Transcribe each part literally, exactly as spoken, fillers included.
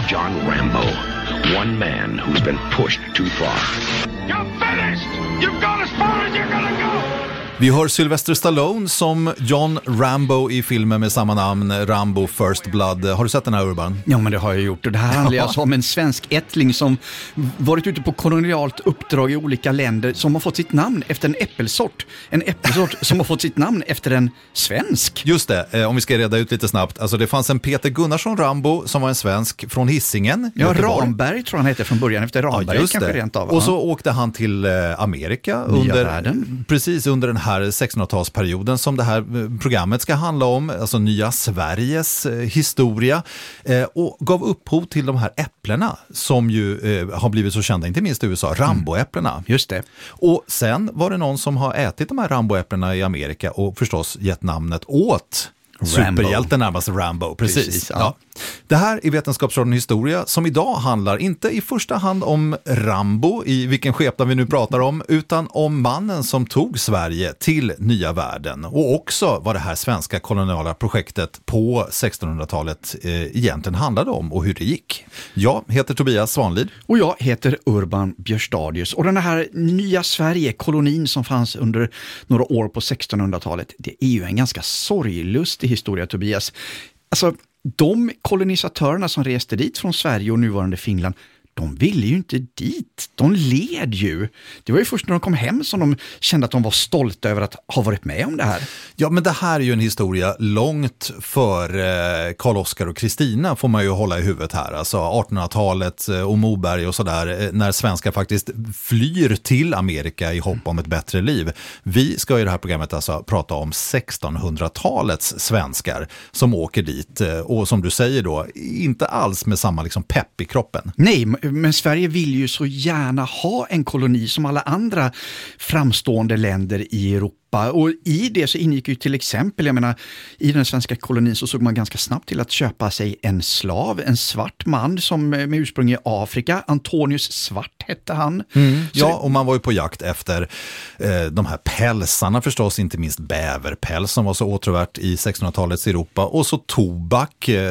John Rambo. One man who's been pushed too far. You're finished! You've gone as far as you're gonna go! Vi hör Sylvester Stallone som John Rambo i filmen med samma namn, Rambo First Blood. Har du sett den här, Urban? Ja, men det har jag gjort. Och det här handlar alltså om en svensk ättling som varit ute på kolonialt uppdrag i olika länder som har fått sitt namn efter en äppelsort. En äppelsort som har fått sitt namn efter en svensk. Just det, om vi ska reda ut lite snabbt. Alltså det fanns en Peter Gunnarsson Rambo som var en svensk från Hisingen. Ja, Göteborg. Ramberg tror han heter från början, efter Ramberg, ja, just kanske det. Rent av. Och så åkte han till Amerika under, precis under den här här sextonhundratalsperioden som det här programmet ska handla om, alltså nya Sveriges historia, och gav upphov till de här äpplena som ju eh, har blivit så kända, inte minst i U S A, Ramboäpplena. Mm, just det. Och sen var det någon som har ätit de här Ramboäpplena i Amerika och förstås gett namnet åt superhjälten närmast Rambo. Precis. Precis ja. Ja. Det här är Vetenskapsradion Historia som idag handlar inte i första hand om Rambo i vilken skepnad vi nu pratar om, utan om mannen som tog Sverige till nya världen och också vad det här svenska koloniala projektet på sextonhundratalet eh, egentligen handlade om och hur det gick. Jag heter Tobias Svanlid. Och jag heter Urban Björstadius. Och den här nya Sverige, kolonin som fanns under några år på sextonhundratalet, det är ju en ganska sorglustig historia, Tobias. Alltså, de kolonisatörerna som reste dit från Sverige och nuvarande Finland, de ville ju inte dit. De led ju. Det var ju först när de kom hem som de kände att de var stolta över att ha varit med om det här. Ja, men det här är ju en historia långt för Karl Oskar och Kristina får man ju hålla i huvudet här. Alltså artonhundratalet och Moberg och sådär, när svenskar faktiskt flyr till Amerika i hopp om ett bättre liv. Vi ska i det här programmet alltså prata om sextonhundratalets svenskar som åker dit och som du säger då, inte alls med samma liksom pepp i kroppen. Nej, men Sverige vill ju så gärna ha en koloni som alla andra framstående länder i Europa. Och i det så ingick ju till exempel, jag menar, i den svenska kolonin så såg man ganska snabbt till att köpa sig en slav, en svart man som med ursprung i Afrika. Antonius Svart hette han. Mm, ja, och man var ju på jakt efter eh, de här pälsarna förstås, inte minst bäverpäls som var så åtråvärt i sextonhundratalets Europa. Och så tobak, eh,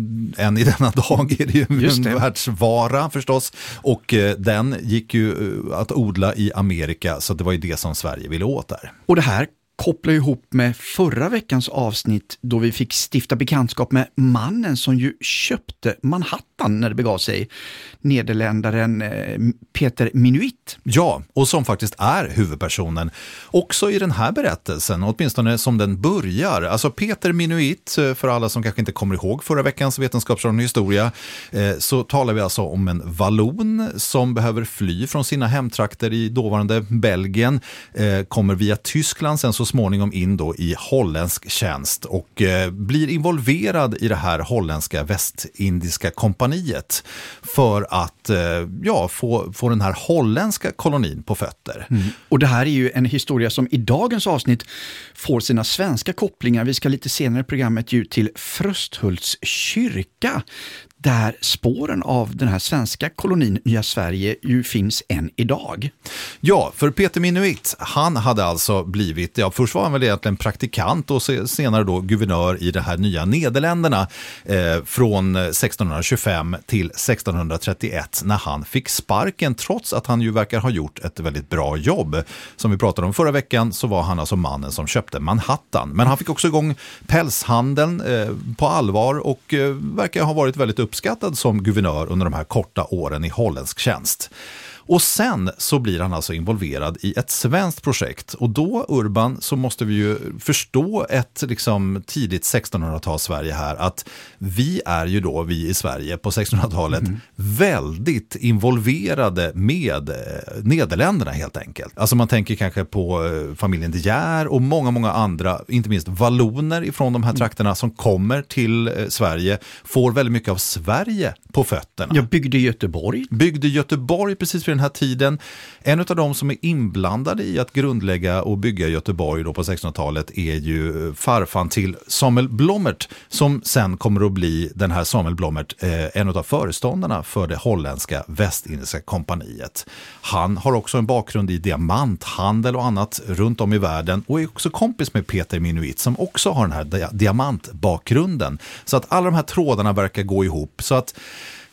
än i denna dag är det ju en det. världsvara förstås. Och eh, den gick ju eh, att odla i Amerika, så det var ju det som Sverige ville åt där. Och det här kopplar ihop med förra veckans avsnitt då vi fick stifta bekantskap med mannen som ju köpte Manhattan när det begav sig. Nederländaren eh, Peter Minuit. Ja, och som faktiskt är huvudpersonen också i den här berättelsen, åtminstone som den börjar. Alltså Peter Minuit, för alla som kanske inte kommer ihåg förra veckans Vetenskapsradion Historia, eh, så talar vi alltså om en vallon som behöver fly från sina hemtrakter i dåvarande Belgien, eh, kommer via Tyskland sen så småningom in då i holländsk tjänst och eh, blir involverad i det här holländska västindiska kompaniet för att eh, ja, få, få den här holländska kolonin på fötter. Mm. Och det här är ju en historia som i dagens avsnitt får sina svenska kopplingar. Vi ska lite senare i programmet ju till Frösthults kyrka, där spåren av den här svenska kolonin Nya Sverige ju finns än idag. Ja, för Peter Minuit, han hade alltså blivit, ja först var han väl egentligen praktikant och senare då guvernör i det här nya Nederländerna eh, från sextonhundratjugofem till sextonhundratrettioett när han fick sparken, trots att han ju verkar ha gjort ett väldigt bra jobb. Som vi pratade om förra veckan så var han alltså mannen som köpte Manhattan. Men han fick också igång pälshandeln eh, på allvar och eh, verkar ha varit väldigt upp uppskattad som guvernör under de här korta åren i holländsk tjänst. Och sen så blir han alltså involverad i ett svenskt projekt. Och då, Urban, så måste vi ju förstå ett liksom tidigt sextonhundratal Sverige här. Att vi är ju då, vi i Sverige på sextonhundratalet, mm. väldigt involverade med eh, Nederländerna helt enkelt. Alltså man tänker kanske på eh, familjen De Geer och många, många andra, inte minst valloner ifrån de här trakterna som kommer till eh, Sverige, får väldigt mycket av Sverige på fötterna. Jag byggde Göteborg. Byggde Göteborg precis vid den här tiden. En av de som är inblandade i att grundlägga och bygga Göteborg då på sextonhundratalet är ju farfan till Samuel Blommert, som sen kommer att bli den här Samuel Blommert, eh, en av föreståndarna för det holländska västindiska kompaniet. Han har också en bakgrund i diamanthandel och annat runt om i världen och är också kompis med Peter Minuit som också har den här diamantbakgrunden. Så att alla de här trådarna verkar gå ihop. Så att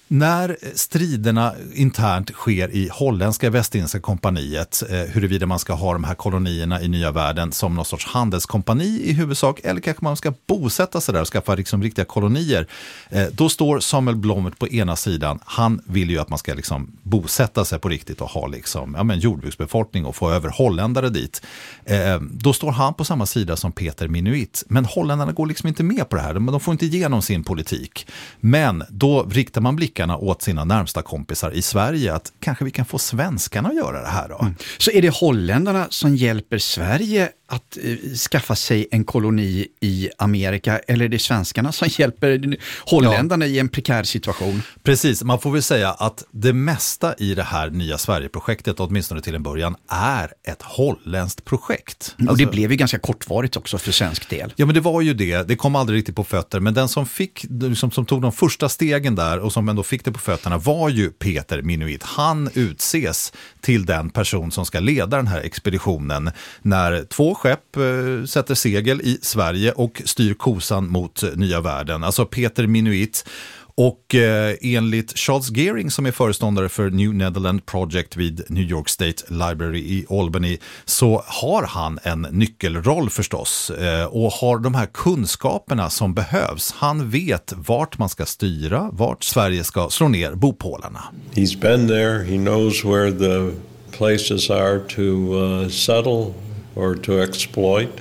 När striderna internt sker i holländska västindiska kompaniet, eh, huruvida man ska ha de här kolonierna i nya världen som någon sorts handelskompani i huvudsak, eller kanske man ska bosätta sig där och skaffa liksom riktiga kolonier, eh, då står Samuel Blommet på ena sidan. Han vill ju att man ska liksom bosätta sig på riktigt och ha liksom, ja, men jordbruksbefolkning och få över holländare dit. Eh, då står han på samma sida som Peter Minuit. Men holländarna går liksom inte med på det här. De, de får inte igenom sin politik. Men då riktar man blicken åt sina närmsta kompisar i Sverige att kanske vi kan få svenskarna att göra det här då. Mm. Så är det holländarna som hjälper Sverige att eh, skaffa sig en koloni i Amerika, eller är det svenskarna som hjälper holländarna ja. i en prekär situation? Precis, man får väl säga att det mesta i det här nya Sverige-projektet, åtminstone till en början, är ett holländskt projekt. Och alltså, det blev ju ganska kortvarigt också för svensk del. Ja, men det var ju det. Det kom aldrig riktigt på fötter, men den som fick, som, som tog de första stegen där och som ändå fick det på fötterna var ju Peter Minuit. Han utses till den person som ska leda den här expeditionen när två skepp eh, sätter segel i Sverige och styr kosan mot nya världen. Alltså Peter Minuit. Och eh, enligt Charles Gearing som är föreståndare för New Netherland Project vid New York State Library i Albany, så har han en nyckelroll förstås eh, och har de här kunskaperna som behövs. Han vet vart man ska styra, vart Sverige ska slå ner bopålarna. He's been there, he knows where the places are to uh, settle or to exploit.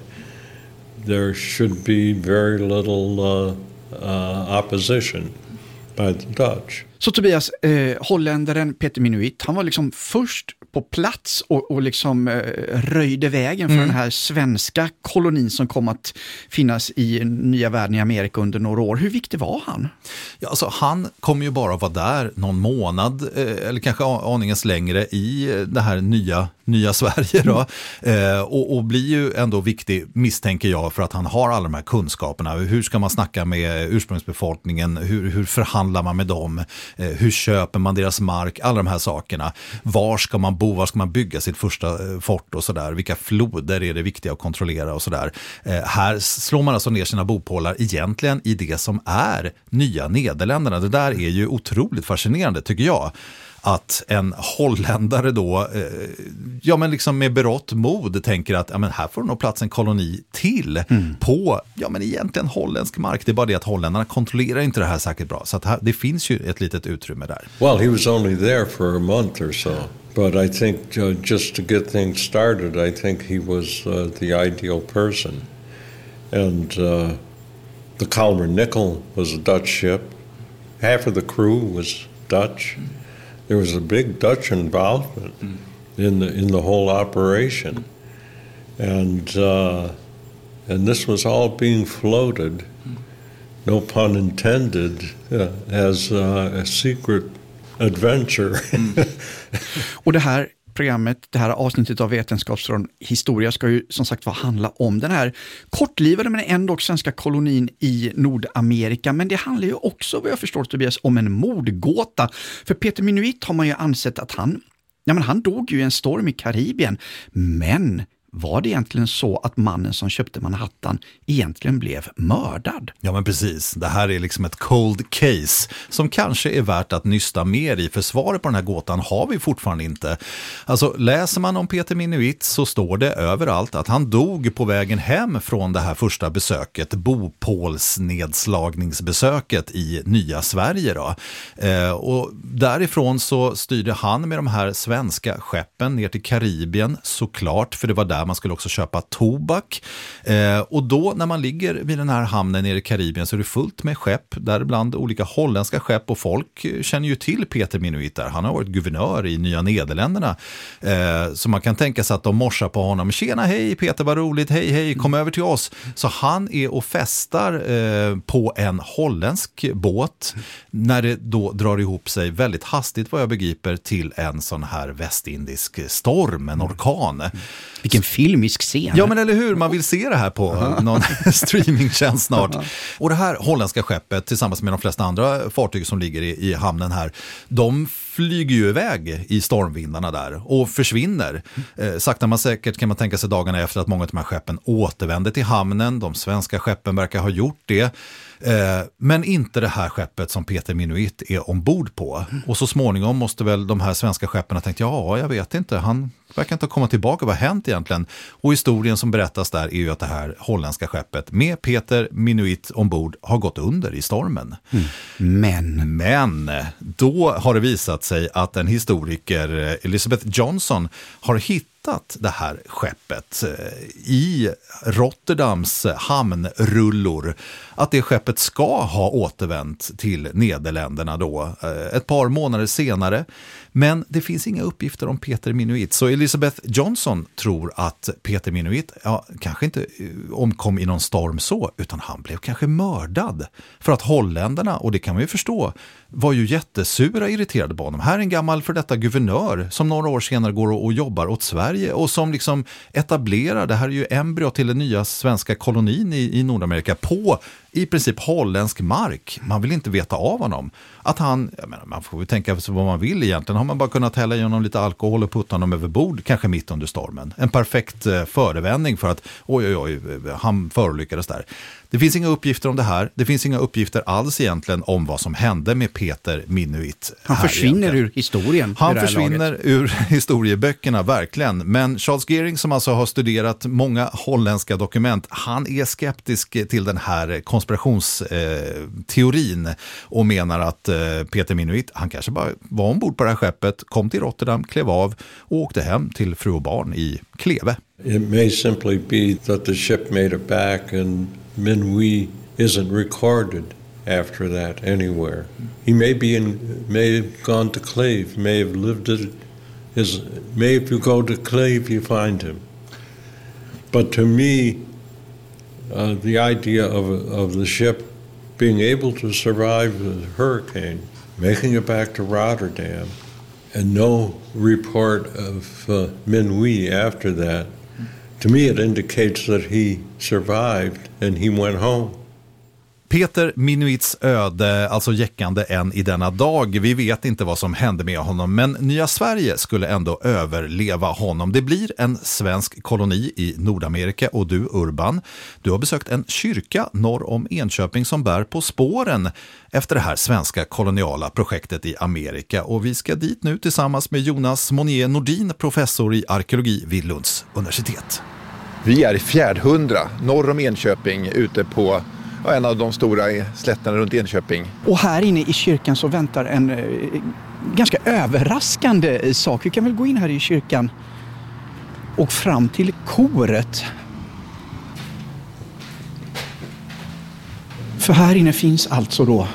There should be very little uh, uh, opposition by the Dutch. Så Tobias, eh, holländaren Peter Minuit, han var liksom först på plats och, och liksom eh, röjde vägen för mm. den här svenska kolonin som kom att finnas i nya världen i Amerika under några år. Hur viktig var han? Ja, alltså, han kommer ju bara vara där någon månad eh, eller kanske aningens längre i det här nya nya Sverige då. Mm. Eh, och, och blir ju ändå viktig, misstänker jag, för att han har alla de här kunskaperna. Hur ska man snacka med ursprungsbefolkningen? Hur, hur förhandlar man med dem? Eh, hur köper man deras mark? Alla de här sakerna. Var ska man bo? Var ska man bygga sitt första eh, fort och sådär? Vilka floder är det viktiga att kontrollera och sådär? Eh, här slår man alltså ner sina bopålar egentligen i det som är nya Nederländerna. Det där är ju otroligt fascinerande, tycker jag. Att en holländare då, eh, ja men liksom med berått mod tänker att ja, men här får nog plats en koloni till mm. på, ja men egentligen holländsk mark. Det är bara det att holländarna kontrollerar inte det här säkert bra. Så att här, det finns ju ett litet utrymme där. Well, he was only there for a month or so. But I think uh, just to get things started, I think he was uh, the ideal person. And uh, the Kalmar Nickel was a Dutch ship. Half of the crew was Dutch. There was a big Dutch involvement mm. in the in the whole operation, and uh, and this was all being floated, mm. no pun intended, uh, as uh, a secret adventure. Mm. Och det här programmet, det här avsnittet av Vetenskapsradion Historia ska ju som sagt handla om den här kortlivade men ändå svenska kolonin i Nordamerika. Men det handlar ju också, vad jag förstår Tobias, om en mordgåta. För Peter Minuit har man ju ansett att han, ja men han dog ju i en storm i Karibien. Men var det egentligen så att mannen som köpte Manhattan egentligen blev mördad? Ja men precis, det här är liksom ett cold case som kanske är värt att nysta mer i. För svaret på den här gåtan har vi fortfarande inte. Alltså läser man om Peter Minuit så står det överallt att han dog på vägen hem från det här första besöket, bopålsnedslagningsbesöket i nya Sverige då. Eh, och därifrån så styrde han med de här svenska skeppen ner till Karibien såklart, för det var där man skulle också köpa tobak. Eh, och då när man ligger vid den här hamnen nere i Karibien så är det fullt med skepp, däribland olika holländska skepp, och folk känner ju till Peter Minuit där. Han har varit guvernör i Nya Nederländerna. Eh, så man kan tänka sig att de morsar på honom. Tjena, hej Peter, vad roligt, hej hej, kom över till oss. Så han är och festar eh, på en holländsk båt när det då drar ihop sig väldigt hastigt, vad jag begriper, till en sån här västindisk storm, en orkan. Vilken filmisk scen. Ja, men eller hur? Man vill se det här på någon streamingtjänst snart. Och det här holländska skeppet tillsammans med de flesta andra fartyg som ligger i, i hamnen här, de flyger ju iväg i stormvindarna där och försvinner. Eh, sakta men säkert kan man tänka sig dagarna efter att många av de här skeppen återvänder till hamnen. De svenska skeppen verkar ha gjort det. Eh, men inte det här skeppet som Peter Minuit är ombord på. Och så småningom måste väl de här svenska skeppen ha tänkt, ja, jag vet inte, han verkar inte komma tillbaka, vad har hänt egentligen? Och historien som berättas där är ju att det här holländska skeppet med Peter Minuit ombord har gått under i stormen. Mm. Men. Men då har det visat sig att en historiker, Elizabeth Johnson, har hittat det här skeppet i Rotterdams hamnrullor. Att det skeppet ska ha återvänt till Nederländerna då ett par månader senare. Men det finns inga uppgifter om Peter Minuit. Så Elizabeth Johnson tror att Peter Minuit ja, kanske inte omkom i någon storm så, utan han blev kanske mördad. För att holländarna, och det kan man ju förstå, var ju jättesura irriterade på honom. Här är en gammal för detta guvernör som några år senare går och, och jobbar åt Sverige och som liksom etablerar, det här är ju embryo till den nya svenska kolonin i, i Nordamerika på i princip holländsk mark. Man vill inte veta av honom. Att han, jag menar, man får ju tänka vad man vill egentligen. Har man bara kunnat hälla i honom lite alkohol och putta honom över bord, kanske mitt under stormen. En perfekt eh, förevändning för att oj, oj, oj, han förolyckades där. Det finns inga uppgifter om det här. Det finns inga uppgifter alls egentligen om vad som hände med Peter Minuit. Han försvinner egentligen ur historien. Han försvinner laget. ur historieböckerna, verkligen. Men Charles Gehring, som alltså har studerat många holländska dokument, han är skeptisk till den här konspirationsteorin eh, och menar att eh, Peter Minuit, han kanske bara var ombord på det här skeppet, kom till Rotterdam, klev av och åkte hem till fru och barn i Kleve. It may simply be that the ship made it back and Minuit isn't recorded after that anywhere. He may be in, may have gone to Kleve, may have lived it. His, may if you go to Kleve, you find him. But to me, uh, the idea of of the ship being able to survive the hurricane, making it back to Rotterdam, and no report of uh, Minuit after that. To me it indicates that he survived and he went home. Peter Minuits öde, alltså jäckande än i denna dag. Vi vet inte vad som hände med honom, men Nya Sverige skulle ändå överleva honom. Det blir en svensk koloni i Nordamerika och du, Urban, du har besökt en kyrka norr om Enköping som bär på spåren efter det här svenska koloniala projektet i Amerika. Och vi ska dit nu tillsammans med Jonas Monier Nordin, professor i arkeologi vid Lunds universitet. Vi är i Fjärdhundra, norr om Enköping, ute på ja, en av de stora slätterna runt Enköping. Och här inne i kyrkan så väntar en eh, ganska överraskande sak. Vi kan väl gå in här i kyrkan och fram till koret. För här inne finns alltså då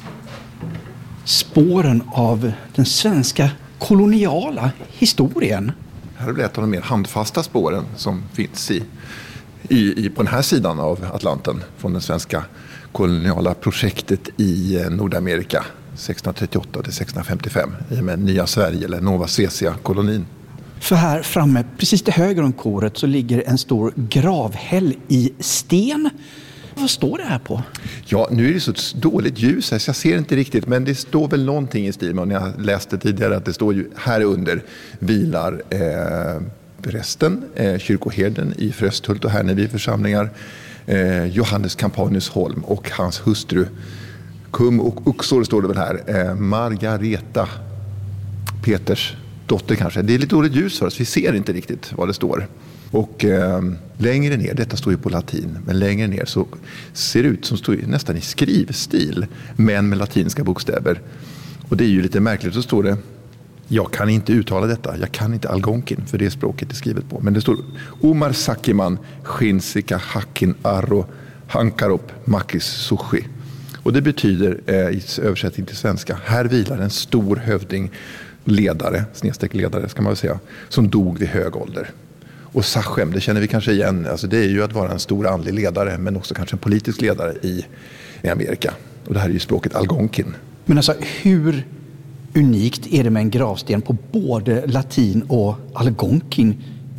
spåren av den svenska koloniala historien. Här är det ett av de mer handfasta spåren som finns i, i, i, på den här sidan av Atlanten från det svenska koloniala projektet i Nordamerika sextonhundratrettioåtta till sextonhundrafemtiofem i och med Nya Sverige eller Nova Scotia-kolonin. För här framme, precis till höger om koret, så ligger en stor gravhäll i sten. Vad står det här på? Ja, nu är det så dåligt ljus här så jag ser inte riktigt, men det står väl någonting i stil med, när jag läste tidigare, att det står ju här under vilar eh, prästen, eh, kyrkoherden i Frösthult och Härneby församlingar, eh, Johannes Campanius Holm och hans hustru Kum och Uxor står det väl här, eh, Margareta Peters dotter kanske. Det är lite dåligt ljus för oss, vi ser inte riktigt vad det står. Och eh, längre ner, detta står ju på latin, men längre ner så ser det ut som står nästan i skrivstil, men med latinska bokstäver. Och det är ju lite märkligt, så står det, jag kan inte uttala detta, jag kan inte algonkin för det språket är skrivet på. Men det står Omar Sakiman, Shinsika Hakin Arro Hankarop Makis Sushi. Och det betyder eh, i översättning till svenska, här vilar en stor hövding, ledare, snedstreck ledare ska man väl säga, som dog vid hög ålder. Och Sachem, det känner vi kanske igen, alltså det är ju att vara en stor andlig ledare men också kanske en politisk ledare i, i Amerika. Och det här är ju språket algonkin. Men alltså hur unikt är det med en gravsten på både latin och algonkin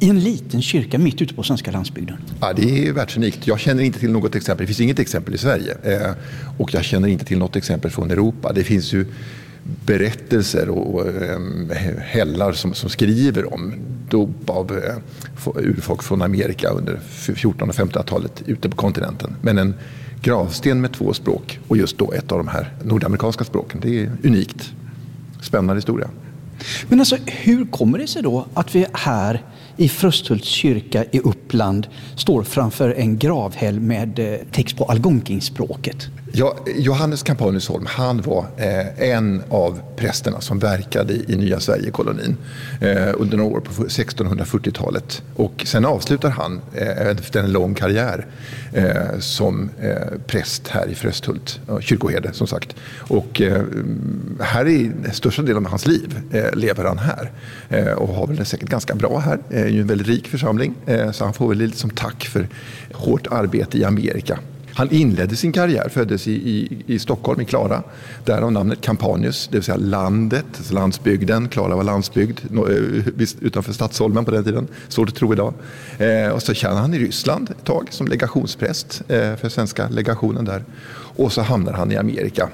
i en liten kyrka mitt ute på svenska landsbygden. Ja, det är världsunikt. Jag känner inte till något exempel. Det finns inget exempel i Sverige. Eh, och jag känner inte till något exempel från Europa. Det finns ju berättelser och, och eh, hällar som, som skriver om dop av eh, urfolk från Amerika under fjortonhundratalet och femtonhundratalet ute på kontinenten. Men en gravsten med två språk och just då ett av de här nordamerikanska språken, det är unikt. Spännande historia. Men alltså, hur kommer det sig då att vi här i Frösthults kyrka i Uppland står framför en gravhäll med text på algonquinspråket? Ja, Johannes Campanius-Holm, han var eh, en av prästerna som verkade i Nya Sverige-kolonin eh, under några år på sextonhundrafyrtiotalet. Och sen avslutar han eh, efter en lång karriär eh, som eh, präst här i Frösthult, eh, kyrkoherde som sagt. Och eh, här i största delen av hans liv eh, lever han här eh, och har väl det säkert ganska bra här. Det är ju en väldigt rik församling, eh, så han får väl lite som tack för hårt arbete i Amerika. Han inledde sin karriär, föddes i, i, i Stockholm, i Klara. Därav namnet Campanius, det vill säga landet, alltså landsbygden. Klara var landsbygd utanför Stadsholmen på den tiden, så det tror idag. Eh, och så tjänade han i Ryssland ett tag som legationspräst eh, för svenska legationen där. Och så hamnade han i Amerika.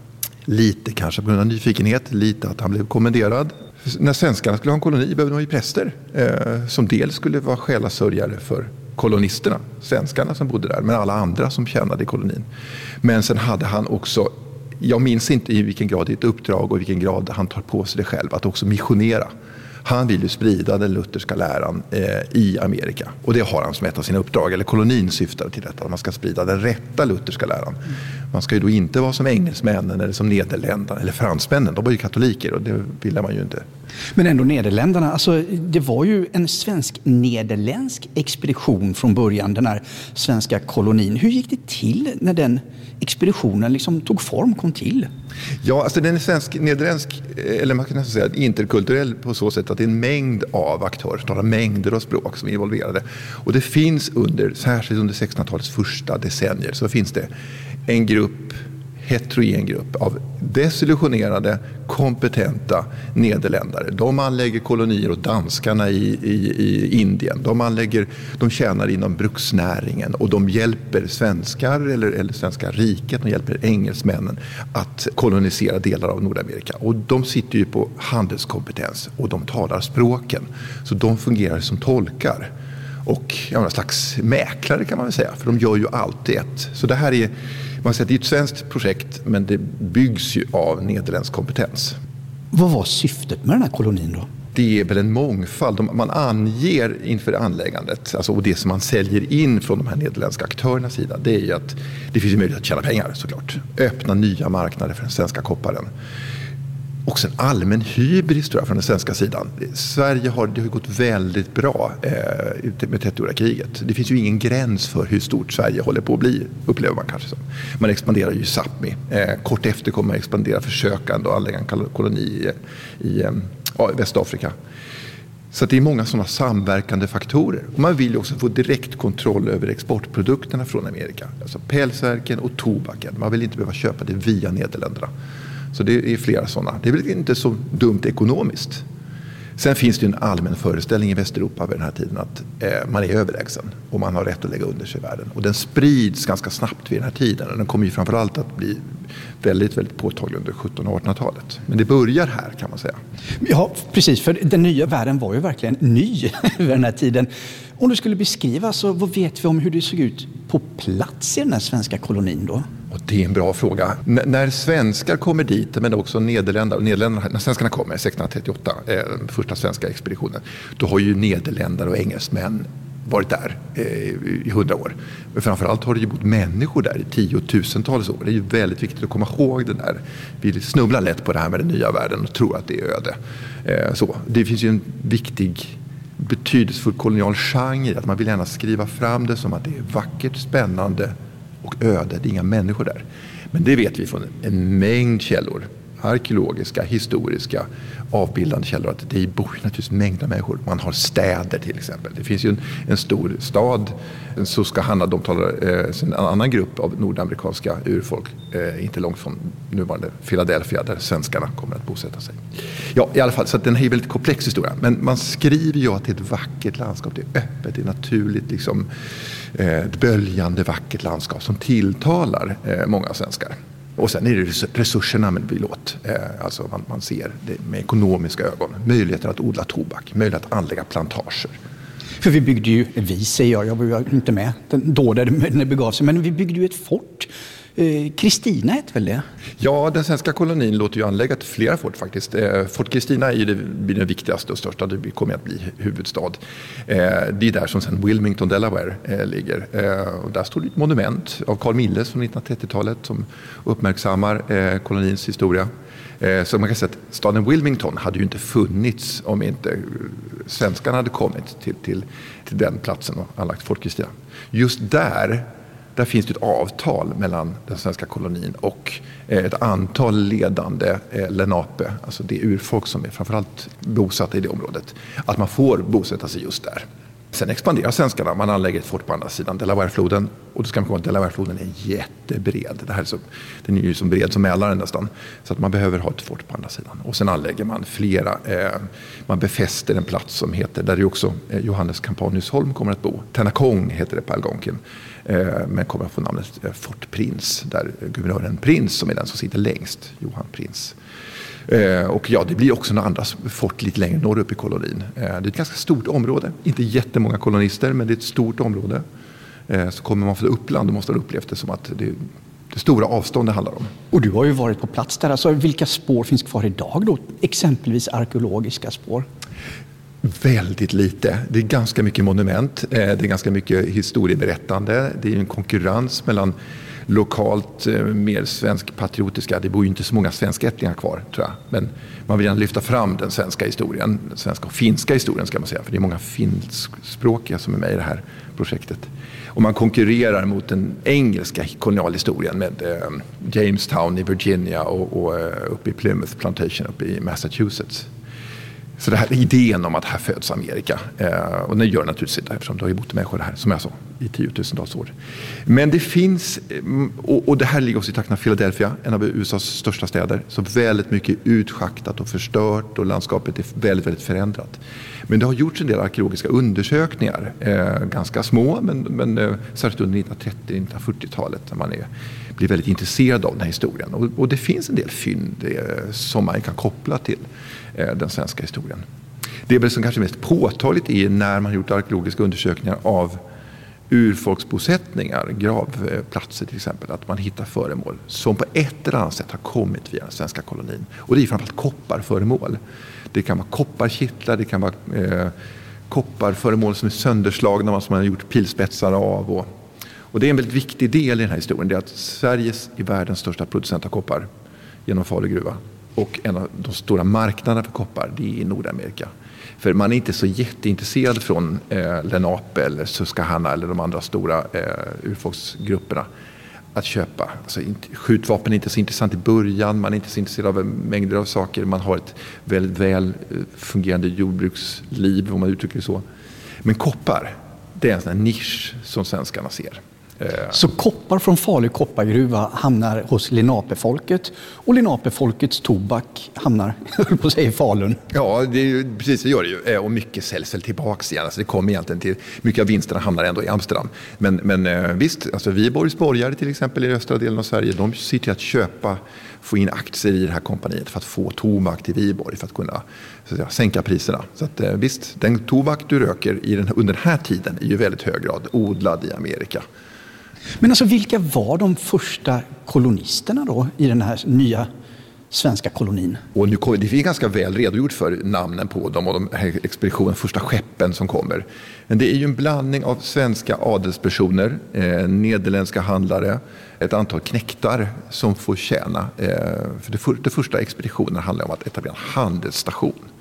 Lite kanske på grund av nyfikenhet, lite att han blev kommenderad. När svenskarna skulle ha en koloni behövde de ju präster eh, som dels skulle vara själasörjare för kolonisterna, svenskarna som bodde där, men alla andra som tjänade i kolonin. Men sen hade han också, jag minns inte i vilken grad det är ett uppdrag och i vilken grad han tar på sig det själv, att också missionera. Han vill ju sprida den lutherska läran eh, i Amerika. Och det har han som ett av sina uppdrag. Eller kolonin syftar till detta. Man ska sprida den rätta lutherska läran. Man ska ju då inte vara som engelsmännen eller som nederländarna eller fransmännen. De var ju katoliker och det ville man ju inte. Men ändå Nederländerna, alltså det var ju en svensk-nederländsk expedition från början, den här svenska kolonin. Hur gick det till när den expeditionen liksom tog form, kom till? Ja, alltså den är svensk-nederländsk, eller man kan nästan säga interkulturell på så sätt att det är en mängd av aktörer, några mängder av språk som är involverade. Och det finns under, särskilt under sextonhundratalets första decennier, så finns det en grupp, heterogen grupp av desillusionerade, kompetenta nederländare. De anlägger kolonier åt danskarna i, i, i Indien. De, anlägger, de tjänar inom bruksnäringen och de hjälper svenskar eller, eller svenska riket, de hjälper engelsmännen att kolonisera delar av Nordamerika. Och de sitter ju på handelskompetens och de talar språken. Så de fungerar som tolkar. Och ja, en slags mäklare kan man väl säga, för de gör ju alltid ett. Så det här är, man säger att det är ett svenskt projekt, men det byggs ju av nederländsk kompetens. Vad var syftet med den här kolonin då? Det är väl en mångfald. Man anger inför anläggandet, alltså, och det som man säljer in från de här nederländska aktörernas sida, det är ju att det finns ju möjlighet att tjäna pengar såklart. Öppna nya marknader för den svenska kopparen. Också en allmän hybris tror jag från den svenska sidan. Sverige har, det har gått väldigt bra eh, med trettioåriga kriget. Det finns ju ingen gräns för hur stort Sverige håller på att bli, upplever man kanske som. Man expanderar ju Sápmi. Eh, kort efter kommer man expandera försökande och anlägga en koloni i, i eh, Västafrika. Så det är många sådana samverkande faktorer. Och man vill ju också få direkt kontroll över exportprodukterna från Amerika. Alltså pälsverken och tobaken. Man vill inte behöva köpa det via Nederländerna. Så det är flera sådana. Det är väl inte så dumt ekonomiskt. Sen finns det ju en allmän föreställning i Västeuropa vid den här tiden att eh, man är överlägsen och man har rätt att lägga under sig världen. Och den sprids ganska snabbt vid den här tiden. Och den kommer ju framförallt att bli väldigt, väldigt påtaglig under sjuttonhundra- och artonhundratalet. Men det börjar här kan man säga. Ja, precis. För den nya världen var ju verkligen ny vid den här tiden. Om du skulle beskriva, så vad vet vi om hur det såg ut på plats i den här svenska kolonin då? Och det är en bra fråga. N- när svenskar kommer dit, men också Nederländerna, Nederländerna när svenskarna kommer sextonhundratrettioåtta, eh, den första svenska expeditionen, då har ju nederländare och engelsmän varit där eh, i hundra år. Men framförallt har det ju bott människor där i tiotusentals år. Det är ju väldigt viktigt att komma ihåg den där. Vi snubblar lätt på det här med den nya världen och tror att det är öde. Eh, så. Det finns ju en viktig, betydelsefull kolonial genre, att man vill gärna skriva fram det som att det är vackert, spännande och öde. Det är inga människor där. Men det vet vi från en mängd källor arkeologiska, historiska, avbildande källor att det bor naturligtvis mängder av människor. Man har städer till exempel. Det finns ju en, en stor stad, Susquehanna, de talar eh, en annan grupp av nordamerikanska urfolk, eh, inte långt från nuvarande Philadelphia där svenskarna kommer att bosätta sig. Ja, i alla fall, så att den här är väldigt komplex historia. Men man skriver ju att det är ett vackert landskap, det är öppet, det är naturligt, liksom, eh, ett böljande vackert landskap som tilltalar eh, många svenskar. Och sen är det resurserna man vill åt. Eh, alltså man, man ser det med ekonomiska ögon. Möjligheter att odla tobak, möjligheter att anlägga plantager. För vi byggde ju, vi säger jag, jag var ju inte med då där det begav sig, men vi byggde ju ett fort. Kristina heter väl det? Ja, den svenska kolonin låter ju anlägga till flera fort faktiskt. Eh, Fort Kristina är ju det, blir den viktigaste och största, det kommer att bli huvudstad. Eh, det är där som sen Wilmington, Delaware eh, ligger. Eh, och där står det ett monument av Carl Milles från nittonhundratrettiotalet som uppmärksammar eh, kolonins historia. Eh, så man kan säga att staden Wilmington hade ju inte funnits om inte svenskarna hade kommit till, till, till den platsen och anlagt Fort Kristina. Just där Där finns det ett avtal mellan den svenska kolonin och ett antal ledande Lenape, alltså det urfolk som är framförallt bosatta i det området, att man får bosätta sig just där. Sen expanderar svenskarna, man anlägger ett fort på andra sidan Delawarefloden, och då ska man komma att Delawarefloden är jättebred. Det här är så, den är ju som bred som Mälaren nästan, så att man behöver ha ett fort på andra sidan. Och sen anlägger man flera, eh, man befäster en plats som heter, där ju också eh, Johannes Campaniusholm kommer att bo. Tennakong heter det på Algonquin, eh, men kommer att få namnet eh, Fort Prins, där guvernören Prins, som är den som sitter längst, Johan Prins. Eh, och ja, det blir också några andra fort lite längre norrut i kolonin. Eh, det är ett ganska stort område, inte jättemånga kolonister, men det är ett stort område. Eh, så kommer man från Uppland, då måste man upplevt det som att det är det stora avstånd det handlar om. Och du har ju varit på plats där, alltså vilka spår finns kvar idag då? Exempelvis arkeologiska spår? Väldigt lite. Det är ganska mycket monument, eh, det är ganska mycket historieberättande, det är en konkurrens mellan lokalt eh, mer svensk patriotiska, det bor ju inte så många svenska ättlingar kvar tror jag, men man vill gärna lyfta fram den svenska historien, den svenska och finska historien ska man säga, för det är många finskspråkiga som är med i det här projektet. Och man konkurrerar mot den engelska kolonialhistorien med eh, Jamestown i Virginia och, och uh, uppe i Plymouth Plantation uppe i Massachusetts. Så det här idén om att här föds Amerika, eh, och den gör naturligtvis inte, eftersom det har ju bott människor här, som jag sa, i tiotusentals år. Men det finns, och, och det här ligger också i trakten av Philadelphia, en av U S A:s största städer, så väldigt mycket utschaktat och förstört och landskapet är väldigt, väldigt förändrat. Men det har gjorts en del arkeologiska undersökningar, eh, ganska små, men, men eh, särskilt under nittonhundratrettio nittonhundrafyrtiotalet, när man är, blir väldigt intresserad av den här historien. Och, och det finns en del fynd eh, som man kan koppla till eh, den svenska historien. Det är väl som kanske mest påtagligt är när man gjort arkeologiska undersökningar av urfolksbosättningar, gravplatser till exempel, att man hittar föremål som på ett eller annat sätt har kommit via den svenska kolonin. Och det är framförallt kopparföremål. Det kan vara kopparkittlar, det kan vara eh, kopparföremål som är sönderslagna, som man har gjort pilspetsar av. Och, och det är en väldigt viktig del i den här historien, det är att Sveriges är världens största producent av koppar genom Falu gruva. Och en av de stora marknaderna för koppar, det är i Nordamerika. För man är inte så jätteintresserad från eh, Lenape eller Susquehanna eller de andra stora eh, urfolksgrupperna att köpa. Alltså, skjutvapen är inte så intressant i början, man är inte så intresserad av mängder av saker. Man har ett väldigt väl fungerande jordbruksliv, om man uttrycker det så. Men koppar, det är en sån här nisch som svenskarna ser. Så koppar från Falu koppargruva hamnar hos Lenape-folket och Lenape-folkets tobak hamnar, höll på att säga, i Falun. Ja, det är ju, precis, det gör det ju. Och mycket säljs väl tillbaks igen. Alltså det kommer egentligen till, mycket av vinsterna hamnar ändå i Amsterdam. Men, men visst, alltså Viborgs borgare till exempel i östra delen av Sverige, de ser till att köpa, få in aktier i det här kompaniet för att få tobak till Viborg, för att kunna så att säga, sänka priserna. Så att visst, den tobak du röker i den, under den här tiden är ju väldigt hög grad odlad i Amerika. Men alltså vilka var de första kolonisterna då i den här nya svenska kolonin? Och nu, det är ganska väl redogjort för namnen på dem och de här expeditionen, första skeppen som kommer. Men det är ju en blandning av svenska adelspersoner, eh, nederländska handlare, ett antal knektar som får tjäna. Eh, för det, för, det första expeditionen handlar om att etablera en handelsstation.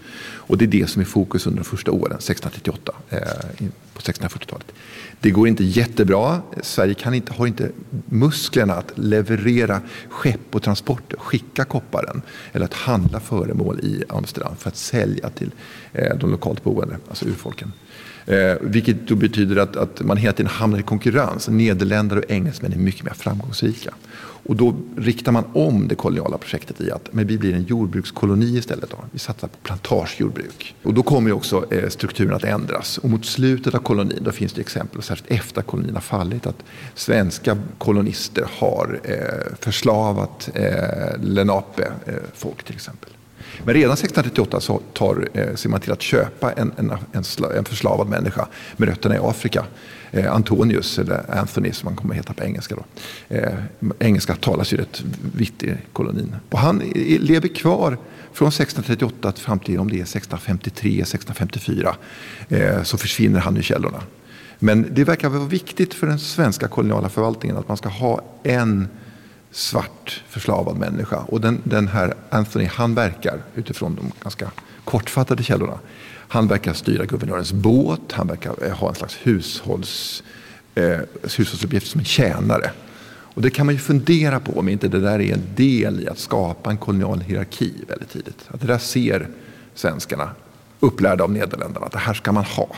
Och det är det som är fokus under de första åren, sextonhundratrettioåtta, eh, på sextonhundrafyrtiotalet. Det går inte jättebra. Sverige kan inte, har inte musklerna att leverera skepp och transporter, skicka kopparen eller att handla föremål i Amsterdam för att sälja till eh, de lokalt boende, alltså urfolken. Eh, vilket då betyder att, att man hela tiden hamnar i konkurrens. Nederländare och engelsmän är mycket mer framgångsrika. Och då riktar man om det koloniala projektet i att men vi blir en jordbrukskoloni istället. Då. Vi satsar på plantagejordbruk. Och då kommer också eh, strukturen att ändras. Och mot slutet av kolonin, då finns det exempel, särskilt efter kolonin har fallit, att svenska kolonister har eh, förslavat eh, Lenape-folk till exempel. Men redan sextonhundratrettioåtta så tar, eh, ser man till att köpa en, en, en, sla, en förslavad människa med rötterna i Afrika. Eh, Antonius, eller Anthony som man kommer att heta på engelska då. Eh, engelska talas ju rätt vitt i kolonin. Och han är, lever kvar från sextonhundratrettioåtta fram till om det är sextonhundrafemtiotre sextonhundrafemtiofyra. Eh, så försvinner han i källorna. Men det verkar vara viktigt för den svenska koloniala förvaltningen att man ska ha en svart förslavad människa. Och den, den här Anthony, han verkar utifrån de ganska kortfattade källorna. Han verkar styra guvernörens båt, han verkar ha en slags hushålls, eh, hushållsuppgift som en tjänare. Och det kan man ju fundera på om inte det där är en del i att skapa en kolonial hierarki väldigt tidigt. Att det där ser svenskarna, upplärda av Nederländerna, att det här ska man ha.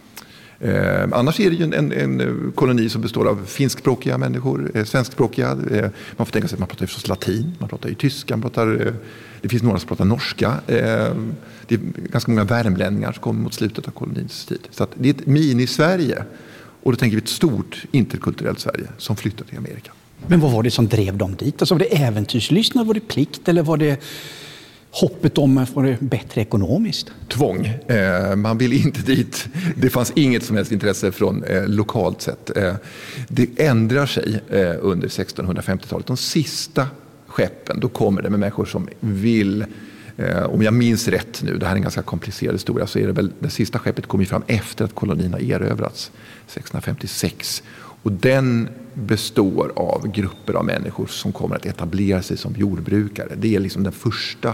Eh, annars är det ju en, en, en koloni som består av finskspråkiga människor, eh, svenskspråkiga. Eh, man får tänka sig att man pratar förstås latin, man pratar ju tyska, man pratar, eh, det finns några som pratar norska. Eh, det är ganska många värmlänningar som kommer mot slutet av kolonins tid. Så att det är ett mini-Sverige. Och då tänker vi ett stort interkulturellt Sverige som flyttar till Amerika. Men vad var det som drev dem dit? Alltså var det äventyrslystnad, var det plikt eller var det hoppet om att få det bättre ekonomiskt? Tvång. Eh, man vill inte dit. Det fanns inget som helst intresse från eh, lokalt sätt. Eh, det ändrar sig eh, under sextonhundrafemtiotalet. De sista skeppen, då kommer det med människor som vill, eh, om jag minns rätt nu, det här är en ganska komplicerad historia, så är det väl, det sista skeppet kommer fram efter att kolonin har erövrats, sextonhundrafemtiosex. Och den består av grupper av människor som kommer att etablera sig som jordbrukare. Det är liksom den första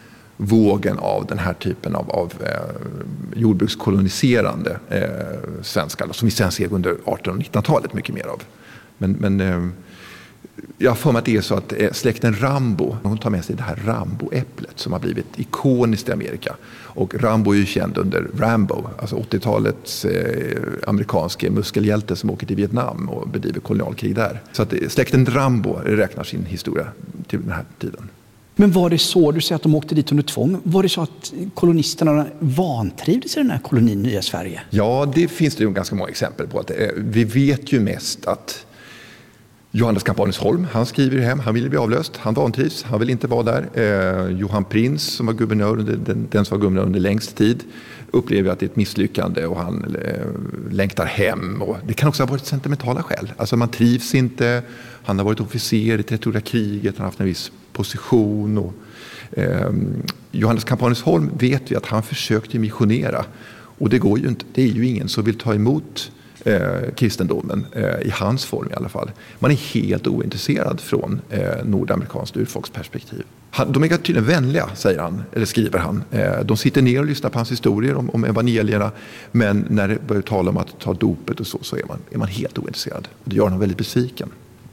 vågen av den här typen av, av eh, jordbrukskoloniserande eh, svenskar som vi sen ser under artonhundra- och nittonhundratalet mycket mer av. Men, men eh, jag får mig att det är så att eh, släkten Rambo, hon tar med sig det här Rambo-äpplet som har blivit ikoniskt i Amerika. Och Rambo är ju känd under Rambo, alltså åttiotalets eh, amerikanske muskelhjälte som åker till Vietnam och bedriver kolonialkrig där. Så att eh, släkten Rambo räknar sin historia till den här tiden. Men var det så, du säger att de åkte dit under tvång, var det så att kolonisterna vantrivdes i den här kolonin Nya Sverige? Ja, det finns det ju ganska många exempel på. Att, eh, vi vet ju mest att Johannes Campanisholm, han skriver hem, han ville bli avlöst, han vantrivs, han vill inte vara där. Eh, Johan Prins som var guvernör under, den, den som var guvernör under längst tid upplever att det är ett misslyckande och han eh, längtar hem. Och det kan också ha varit sentimentala skäl. Alltså man trivs inte, han har varit officer i trettioåriga kriget, han har haft en viss position. Och, eh, Johannes Campanisholm vet vi att han försökte missionera och det går ju inte, det är ju ingen som vill ta emot Eh, kristendomen, eh, i hans form i alla fall. Man är helt ointresserad från eh, nordamerikanskt urfolksperspektiv. Han, de är tydligen vänliga, säger han, eller skriver han. Eh, de sitter ner och lyssnar på hans historier om, om evangelierna, men när det börjar tala om att ta dopet och så, så är man, är man helt ointresserad. Det gör honom väldigt besviken.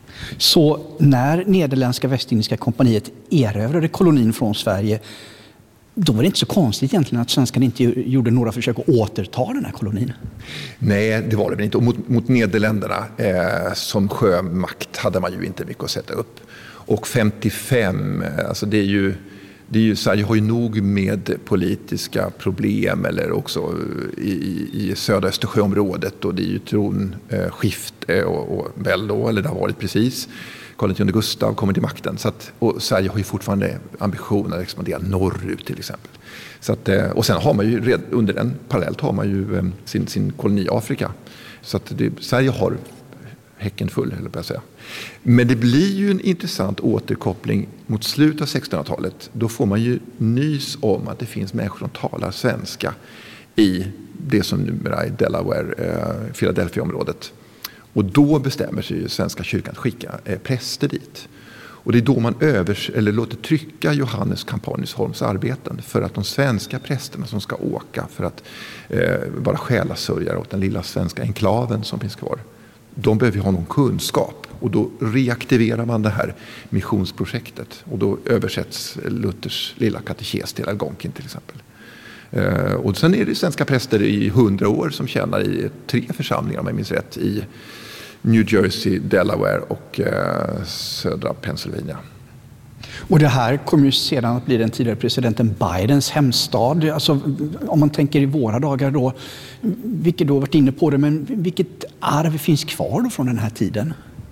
Så när Nederländska Västindiska kompaniet erövrade kolonin från Sverige, då var det inte så konstigt egentligen att svenskarna inte gjorde några försök att återta den här kolonin. Nej, det var det väl inte. Och mot, mot Nederländerna eh, som sjömakt hade man ju inte mycket att sätta upp. Och femtiofem, alltså det är ju, det är ju Sverige har ju nog med politiska problem eller också i, i, i södra Östersjöområdet och det är ju tronskifte och, och väl då, eller det har varit precis. Karl den tionde Gustav kommer till makten. Så att, och Sverige har ju fortfarande ambitioner att expandera norrut till exempel. Så att, och sen har man ju red, under den parallellt har man ju sin, sin koloni Afrika. Så att det, Sverige har häcken full, eller på att säga. Men det blir ju en intressant återkoppling mot slutet av sextonhundratalet. Då får man ju nys om att det finns människor som talar svenska i det som numera är Delaware, eh, Philadelphia-området. Och då bestämmer sig ju Svenska kyrkan att skicka eh, präster dit. Och det är då man övers- eller låter trycka Johannes Campanius Holms arbeten för att de svenska prästerna som ska åka för att eh, vara själasörjare åt den lilla svenska enklaven som finns kvar, de behöver ha någon kunskap. Och då reaktiverar man det här missionsprojektet. Och då översätts Luthers lilla katekes till Algonkin till exempel. Eh, och sen är det svenska präster i hundra år som tjänar i tre församlingar, om jag minns rätt, i New Jersey, Delaware och eh, södra Pennsylvania. Och det här kommer ju sedan att bli den tidigare presidenten Bidens hemstad. Alltså, om man tänker i våra dagar då, vilket då varit inne på det, men vilket arv finns kvar då från den här tiden?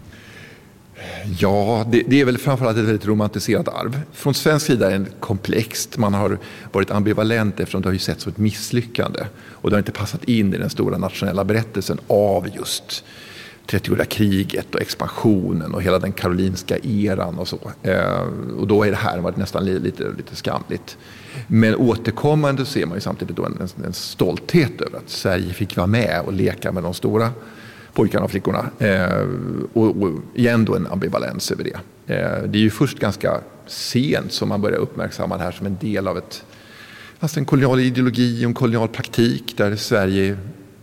Ja, det, det är väl framförallt ett väldigt romantiserat arv. Från svensk sida är det komplext. Man har varit ambivalent eftersom det har ju sett som ett misslyckande. Och det har inte passat in i den stora nationella berättelsen av just trettioåriga kriget och expansionen och hela den karolinska eran och så. Eh, och då är det här varit nästan li, lite, lite skamligt. Men återkommande ser man ju samtidigt då en, en, en stolthet över att Sverige fick vara med och leka med de stora pojkarna och flickorna. Eh, och, och igen då en ambivalens över det. Eh, det är ju först ganska sent som man börjar uppmärksamma det här som en del av ett, alltså en kolonial ideologi och en kolonial praktik där Sverige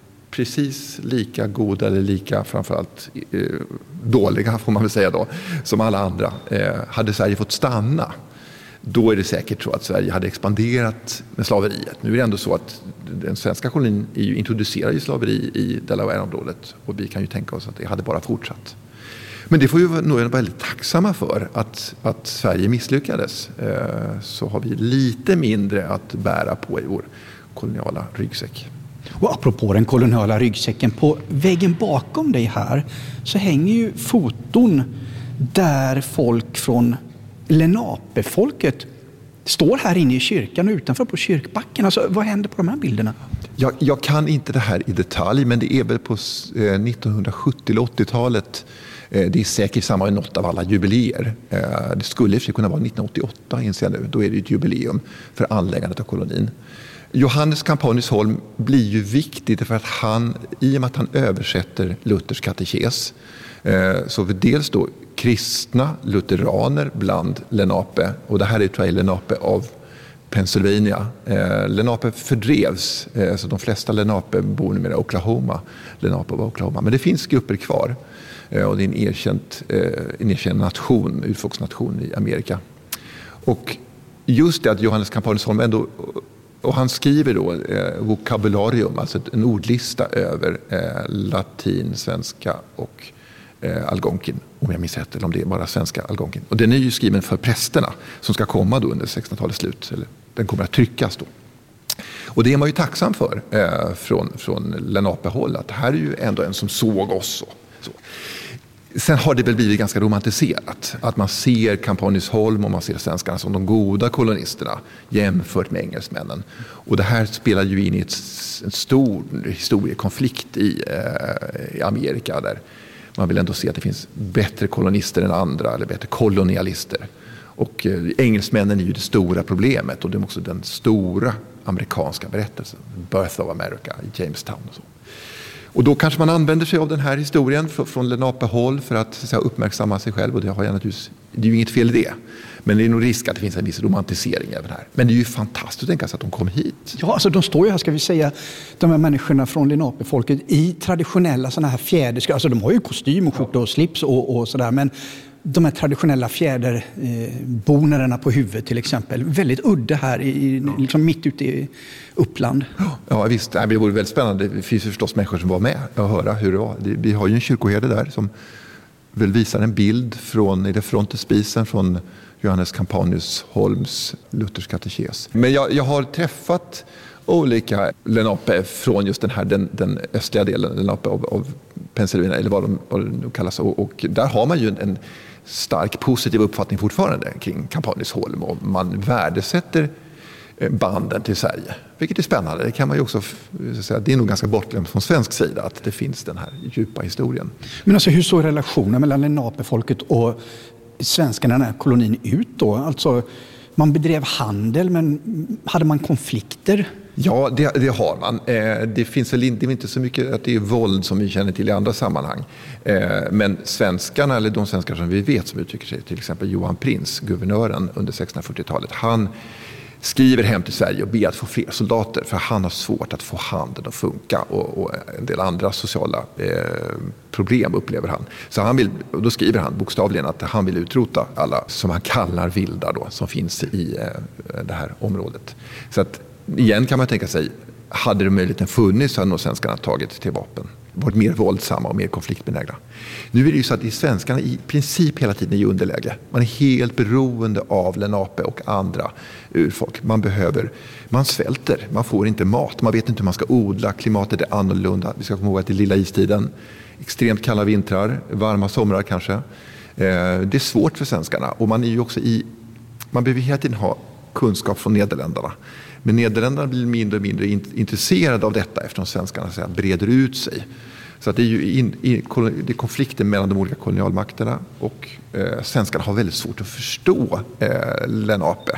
precis lika goda eller lika framförallt eh, dåliga får man väl säga då, som alla andra. Eh, hade Sverige fått stanna, då är det säkert så att Sverige hade expanderat med slaveriet. Nu är det ändå så att den svenska kolonin är ju, introducerar ju slaveri i Delaware-området och vi kan ju tänka oss att det hade bara fortsatt. Men det får ju nog vara väldigt tacksamma för att, att Sverige misslyckades. Eh, så har vi lite mindre att bära på i vår koloniala ryggsäck. Och apropå den koloniala ryggsäcken, på väggen bakom dig här så hänger ju foton där folk från Lenape-folket står här inne i kyrkan och utanför på kyrkbacken. Alltså, vad händer på de här bilderna? Jag, jag kan inte det här i detalj, men det är väl på nittonhundrasjuttio- eller åttiotalet. Det är säkert samma i något av alla jubileer. Det skulle i och för sig kunna vara nittonhundraåttioåtta, inser jag nu. Då är det ett jubileum för anläggandet av kolonin. Johannes Campanius Holm blir ju viktig för att han, i och med att han översätter Luthers katekes, så vi dels då kristna lutheraner bland Lenape, och det här är tror jag Lenape av Pennsylvania. Lenape fördrevs, så de flesta Lenape bor numera i Oklahoma. Lenape var Oklahoma, men det finns grupper kvar och det är en erkänd, en erkänd nation, urfolksnation i Amerika. Och just det att Johannes Campanius Holm ändå, och han skriver då eh, vokabularium, alltså en ordlista över eh, latin, svenska och eh, algonkin, om jag minns rätt, eller om det är bara svenska algonkin. Och den är ju skriven för prästerna som ska komma då under sextonhundratalets slut, eller den kommer att tryckas då. Och det är man ju tacksam för eh, från, från Lenape-håll, att det här är ju ändå en som såg oss. Och, så. Sen har det väl blivit ganska romantiserat. Att man ser Campanius Holm och man ser svenskarna som de goda kolonisterna jämfört med engelsmännen. Och det här spelar ju in i ett, en stor historiekonflikt i, eh, i Amerika där man vill ändå se att det finns bättre kolonister än andra eller bättre kolonialister. Och eh, engelsmännen är ju det stora problemet och det är också den stora amerikanska berättelsen. Birth of America i Jamestown och så. Och då kanske man använder sig av den här historien från Lenape-håll för att, så att säga, uppmärksamma sig själv. Och det, har jag naturligtvis, det är ju inget fel i det. Men det är nog risk att det finns en viss romantisering även här. Men det är ju fantastiskt att tänka sig att de kom hit. Ja, alltså de står ju här, ska vi säga, de här människorna från Lenape-folket i traditionella sådana här fjäderskor. Alltså de har ju kostym och skjorta och slips och, och sådär. Men de här traditionella fjäderbonerna på huvudet till exempel. Väldigt udda här, i, liksom mitt ute i Uppland. Ja visst, det vore väldigt spännande. Det finns ju förstås människor som var med och höra hur det var. Vi har ju en kyrkoherde där som väl visar en bild från, i det frontespisen från Johannes Campanius Holms Luthers katekes. Men jag, jag har träffat olika Lenape från just den här den, den östliga delen Lenape av, av Pennsylvania, eller vad de, vad de kallas. Och, och där har man ju en, en stark positiv uppfattning fortfarande kring Campanius Holm, och man värdesätter banden till Sverige, vilket är spännande. Det kan man ju också säga, det är nog ganska bortglömt från svensk sida att det finns den här djupa historien. Men alltså hur såg relationen mellan Lenape-folket och svenskarna i den här kolonin ut då? Alltså man bedrev handel, men hade man konflikter Ja, det, det har man. Eh, det finns väl inte, det är inte så mycket att det är våld som vi känner till i andra sammanhang. Eh, men svenskarna, eller de svenskar som vi vet som uttrycker sig, till exempel Johan Prins, guvernören under sextonhundrafyrtiotalet, han skriver hem till Sverige och ber att få fler soldater, för han har svårt att få handeln att funka, och, och en del andra sociala eh, problem upplever han. Så han vill, och då skriver han bokstavligen att han vill utrota alla som han kallar vilda då, som finns i eh, det här området. Så att igen kan man tänka sig, hade det möjligheten funnits så hade nog svenskarna tagit till vapen. Varit mer våldsamma och mer konfliktbenägna. Nu är det ju så att i svenskarna i princip hela tiden är i underläge. Man är helt beroende av Lenape och andra urfolk. Man behöver, man svälter, man får inte mat, man vet inte hur man ska odla, klimatet är annorlunda. Vi ska komma ihåg att det är lilla istiden, extremt kalla vintrar, varma somrar kanske. Det är svårt för svenskarna, och man är ju också i, man behöver hela tiden ha kunskap från Nederländerna. Men Nederländerna blir mindre och mindre intresserade av detta eftersom svenskarna så här breder ut sig. Så att det är ju in, in, det är konflikten mellan de olika kolonialmakterna, och eh, svenskarna har väldigt svårt att förstå eh, Lenape.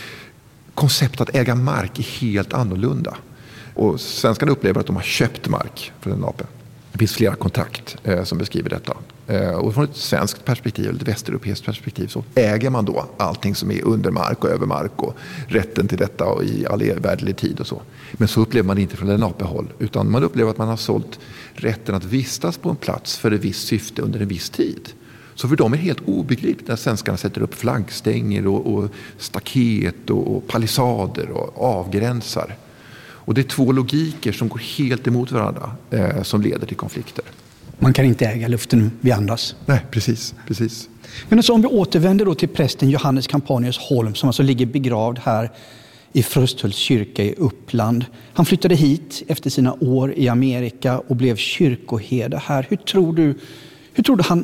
Konceptet att äga mark är helt annorlunda. Och svenskarna upplever att de har köpt mark från Lenape. Det finns flera kontrakt eh, som beskriver detta. Eh, och från ett svenskt perspektiv, eller ett västeuropeiskt perspektiv, så äger man då allting som är under mark och över mark och rätten till detta och i all evärdlig tid och så. Men så upplever man det inte från Lenape-håll, utan man upplever att man har sålt rätten att vistas på en plats för ett visst syfte under en viss tid. Så för dem är det helt obegripligt när svenskarna sätter upp flaggstänger och, och staket och, och palissader och avgränsar. Och det är två logiker som går helt emot varandra eh, som leder till konflikter. Man kan inte äga luften vi andas. Nej, precis. precis. Men alltså, om vi återvänder då till prästen Johannes Campanius Holm, som alltså ligger begravd här i Frösthults kyrka i Uppland. Han flyttade hit efter sina år i Amerika och blev kyrkoherde här. Hur tror du, hur tror du han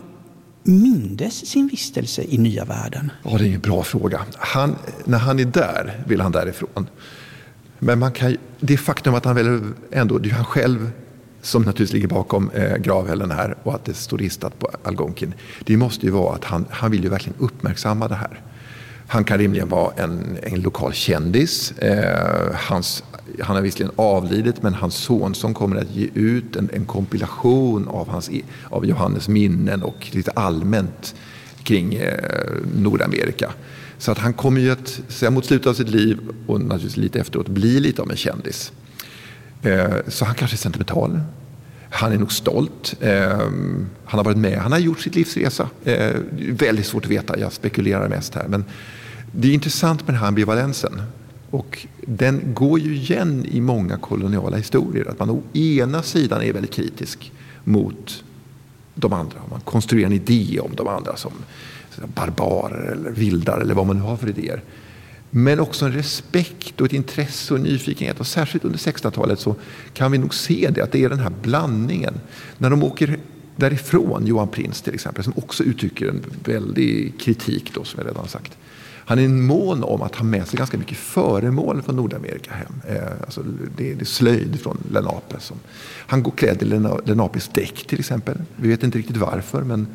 mindes sin vistelse i nya världen? Ja, det är en bra fråga. Han, när han är där vill han därifrån. Men man kan, det faktum att han väl ändå, det är han själv som naturligtvis ligger bakom eh, gravhällen här, och att det står ristat på Algonkin. Det måste ju vara att han, han vill ju verkligen uppmärksamma det här. Han kan rimligen vara en, en lokal kändis. Eh, hans, han har visserligen avlidit, men hans son som kommer att ge ut en, en kompilation av, hans, av Johannes minnen och lite allmänt kring eh, Nordamerika. Så att han kommer ju att, säga, mot slutet av sitt liv och naturligtvis lite efteråt, bli lite av en kändis. Eh, så han kanske är sentimental. Han är nog stolt. Eh, han har varit med. Han har gjort sitt livsresa. Eh, väldigt svårt att veta. Jag spekulerar mest här. Men det är intressant med den här ambivalensen. Och den går ju igen i många koloniala historier. Att man å ena sidan är väldigt kritisk mot de andra. Man konstruerar en idé om de andra som barbarer eller vildar eller vad man nu har för idéer. Men också en respekt och ett intresse och en nyfikenhet. Och särskilt under sextonhundratalet så kan vi nog se det, att det är den här blandningen. När de åker därifrån, Johan Prins till exempel, som också uttrycker en väldig kritik då, som jag redan sagt. Han är en mån om att ha med sig ganska mycket föremål från Nordamerika hem. Eh, alltså det, det är slöjd från Lenape. Som, han går klädd i Lena, Lenapes däck till exempel. Vi vet inte riktigt varför, men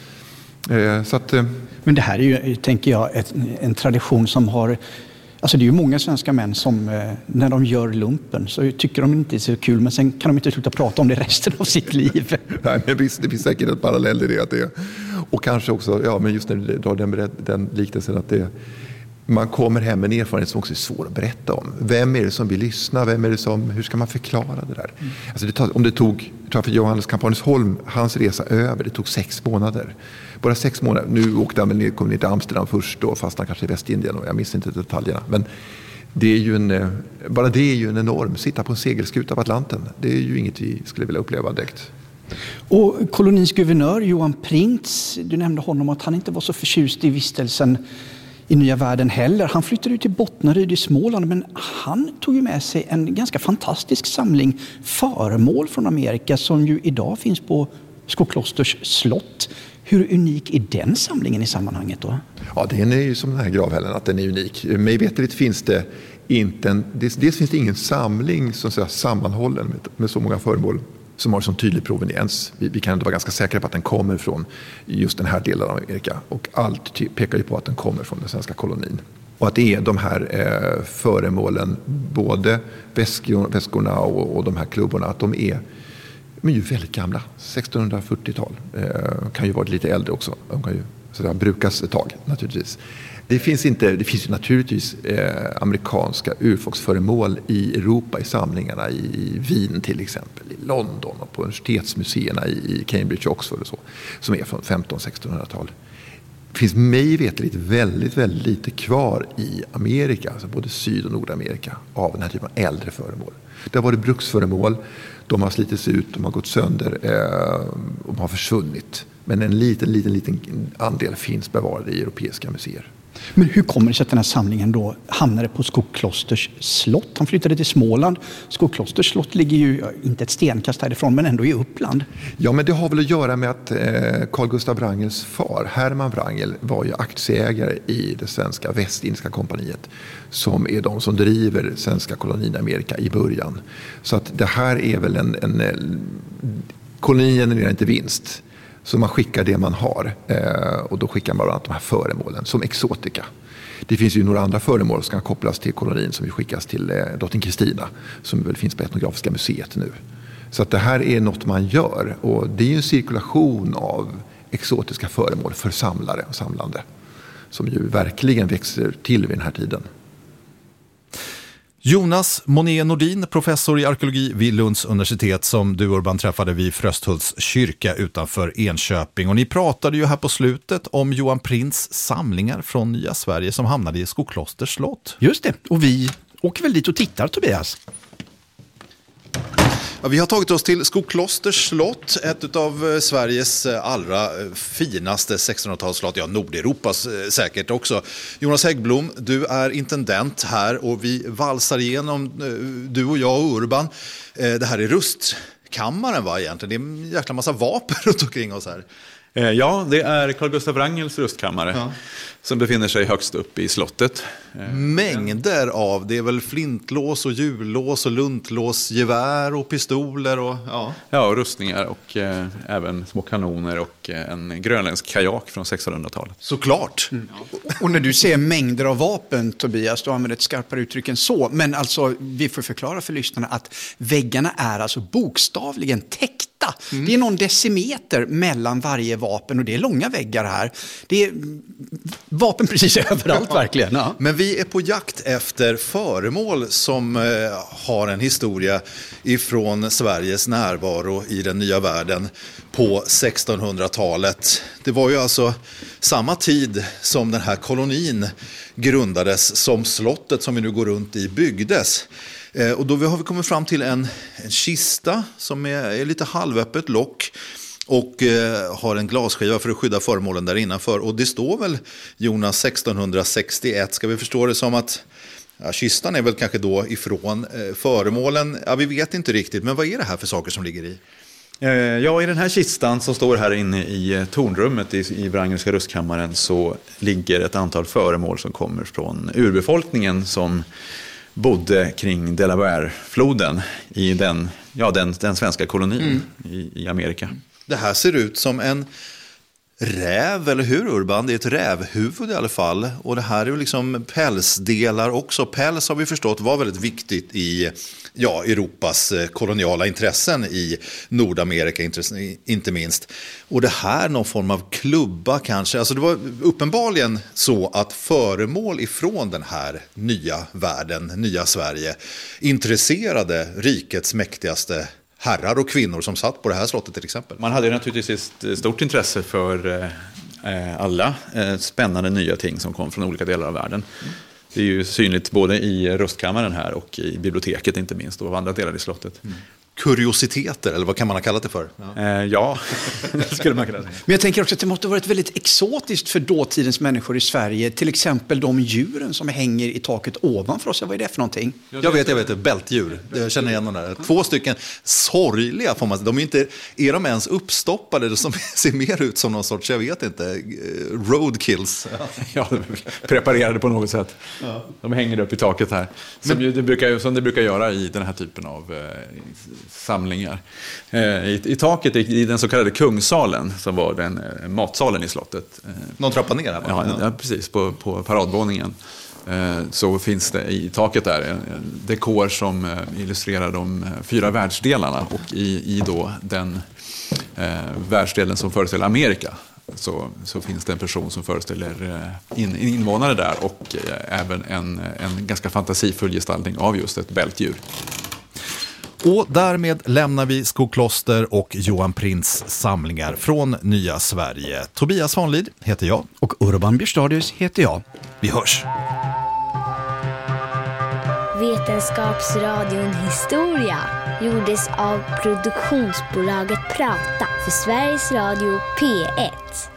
eh, så att... Eh, Men det här är ju, tänker jag, ett, en tradition som har... Alltså det är ju många svenska män som eh, när de gör lumpen så tycker de inte är så kul, men sen kan de inte sluta prata om det resten av sitt liv. Nej, men visst, det finns säkert ett parallell i det, att det. Och kanske också, ja, men just när du drar den, den liknelsen, att det, man kommer hem med en erfarenhet som också är svår att berätta om. Vem är det som vill lyssna? Vem är det som, hur ska man förklara det där? Mm. Alltså det tar, om det tog, jag tror för Johannes Campanius Holm, hans resa över, det tog sex månader. Bara sex månader. Nu åkte han ner, kom ner till Amsterdam först då, fast han kanske i Västindien, och jag minns inte detaljerna. Men det är ju en, bara det är ju en enorm, sitta på en segelskuta av Atlanten. Det är ju inget vi skulle vilja uppleva direkt. Och kolonins guvernör Johan Prins, du nämnde honom att han inte var så förtjust i vistelsen i nya världen heller. Han flyttade ut till Bottnaryd i Småland, men han tog ju med sig en ganska fantastisk samling föremål från Amerika som ju idag finns på Skoklosters slott. Hur unik är den samlingen i sammanhanget då? Ja, den är ju som den här gravhällen, att den är unik. Mig veterligt finns det inte en, dels, dels finns det ingen samling som säga, sammanhållen med, med så många föremål som har sån tydlig proveniens. Vi, vi kan inte vara ganska säkra på att den kommer från just den här delen av Amerika. Och allt pekar ju på att den kommer från den svenska kolonin. Och att det är de här eh, föremålen, både väskor, väskorna och, och de här klubborna, att de är, men ju väldigt gamla. sextonhundrafyrtiotal. Eh, kan ju vara lite äldre också. De kan ju sådär, brukas ett tag naturligtvis. Det finns, inte, det finns ju naturligtvis eh, amerikanska urfolksföremål i Europa i samlingarna, i Wien till exempel, i London och på universitetsmuseerna i Cambridge och Oxford och så, som är från femtonhundra-sextonhundratal. Det finns mig veterligt väldigt, väldigt lite kvar i Amerika, alltså både Syd- och Nordamerika, av den här typen av äldre föremål. Det har varit bruksföremål, de har slitits ut, de har gått sönder eh, och de har försvunnit. Men en liten, liten, liten andel finns bevarade i europeiska museer. Men hur kommer det sig att den här samlingen då hamnade på Skogklosters slott? Han flyttade till Småland. Skogklosters slott ligger ju inte ett stenkast härifrån, men ändå i Uppland. Ja, men det har väl att göra med att eh, Carl Gustav Wrangels far, Herman Wrangel, var ju aktieägare i det svenska Västindiska kompaniet, som är de som driver svenska kolonin i Amerika i början. Så att det här är väl en... en, en kolonin genererar inte vinst. Så man skickar det man har, eh, och då skickar man bland annat de här föremålen som exotika. Det finns ju några andra föremål som kan kopplas till kolonin som skickas till eh, drottning Kristina, som väl finns på Etnografiska museet nu. Så att det här är något man gör, och det är ju en cirkulation av exotiska föremål för samlare och samlande som ju verkligen växer till vid den här tiden. Jonas Monet Nordin, professor i arkeologi vid Lunds universitet, som du, Urban, träffade vid Frösthults kyrka utanför Enköping. Och ni pratade ju här på slutet om Johan Prints samlingar från Nya Sverige som hamnade i Skogklosters slott. Just det, och vi åker väl dit och tittar, Tobias. Ja, vi har tagit oss till Skogklosters slott, ett av Sveriges allra finaste sextonhundratalsslott, ja, Nordeuropas säkert också. Jonas Häggblom, du är intendent här och vi valsar igenom, du och jag och Urban. Det här är rustkammaren, va, egentligen? Det är en jäkla massa vapen runt omkring oss här. Ja, det är Carl Gustav Wrangels rustkammare, ja, som befinner sig högst upp i slottet. Mängder av, det är väl flintlås och hjullås och luntlås, gevär och pistoler och ja. Ja, och rustningar och eh, även små kanoner och eh, en grönländsk kajak från sextonhundratalet. Såklart. Mm. Och när du ser mängder av vapen, Tobias, du använder ett skarpare uttryck än så. Men alltså, vi får förklara för lyssnarna att väggarna är alltså bokstavligen täckta. Mm. Det är någon decimeter mellan varje vapen och det är långa väggar här. Det är vapen precis överallt verkligen. Ja. Men vi är på jakt efter föremål som eh, har en historia ifrån Sveriges närvaro i den nya världen på sextonhundratalet. Det var ju alltså samma tid som den här kolonin grundades som slottet som vi nu går runt i byggdes. Eh, och då har vi kommit fram till en, en kista som är, är lite halvöppet lock och eh, har en glasskiva för att skydda föremålen där innanför. Och det står väl, Jonas, sextonhundrasextioett, ska vi förstå det som att ja, kistan är väl kanske då ifrån eh, föremålen. Ja, vi vet inte riktigt, men vad är det här för saker som ligger i? Ja, i den här kistan som står här inne i tornrummet i, i Wrangelska rustkammaren så ligger ett antal föremål som kommer från urbefolkningen som bodde kring Delaware-floden i den, ja, den, den svenska kolonin mm. i, i Amerika. Det här ser ut som en räv, eller hur, Urban? Det är ett rävhuvud i alla fall. Och det här är ju liksom pälsdelar också. Päls har vi förstått var väldigt viktigt i ja, Europas koloniala intressen i Nordamerika inte minst. Och det här någon form av klubba kanske. Alltså det var uppenbarligen så att föremål ifrån den här nya världen, nya Sverige, intresserade rikets mäktigaste herrar och kvinnor som satt på det här slottet till exempel. Man hade naturligtvis ett stort intresse för eh, alla eh, spännande nya ting som kom från olika delar av världen. Mm. Det är ju synligt både i rustkammaren här och i biblioteket inte minst och andra delar i slottet. Mm. Kuriositeter, eller vad kan man ha kallat det för? Ja, eh, ja. skulle man kalla det. Men jag tänker också att det måste ha varit väldigt exotiskt för dåtidens människor i Sverige. Till exempel de djuren som hänger i taket ovanför oss. Vad är det för någonting? Jag vet, jag vet, ett bältdjur. Jag känner igen de där. Två stycken sorgliga får man säga. De är inte, är de ens uppstoppade? Som ser mer ut som någon sorts, jag vet inte, roadkills. Ja, preparerade på något sätt. Ja. De hänger upp i taket här. Som, Men, det brukar, som det brukar göra i den här typen av eh, samlingar. Eh, i, I taket i, i den så kallade kungssalen som var den eh, matsalen i slottet. Eh, Någon trappa ner här? Ja, ja, precis, på, på paradvåningen. så finns det i taket där en dekor som illustrerar de fyra världsdelarna, och i, i då den eh, världsdelen som föreställer Amerika så, så finns det en person som föreställer in, invånare där, och eh, även en, en ganska fantasifull gestaltning av just ett bältdjur. Och därmed lämnar vi Skokloster och Johan Prints samlingar från Nya Sverige. Tobias Svanlid heter jag. Och Urban Björstadius heter jag. Vi hörs! Vetenskapsradion Historia gjordes av produktionsbolaget Prata för Sveriges Radio P ett.